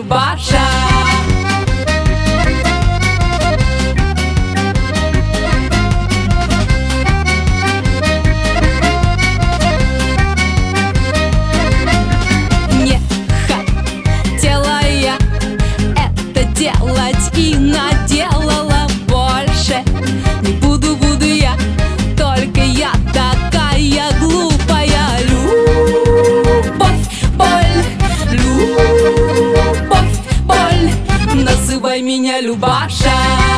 Любаша. Не хотела я это делать и наделала больше. Не буду я, только я такая глупая. Любовь, боль, любовь, боль, называй меня Любаша.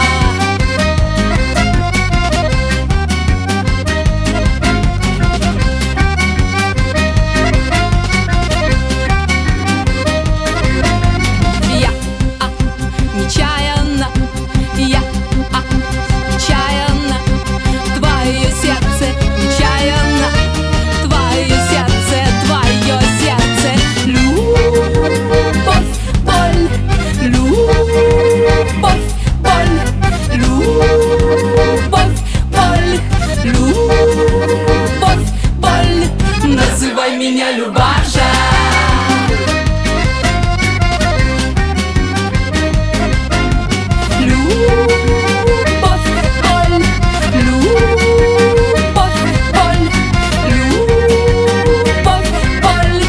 Называй меня Любаша. Любовь, боль, любовь, боль, любовь, боль,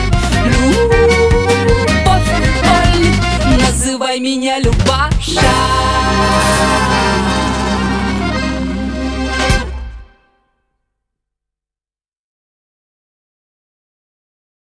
любовь, боль, называй меня Любаша.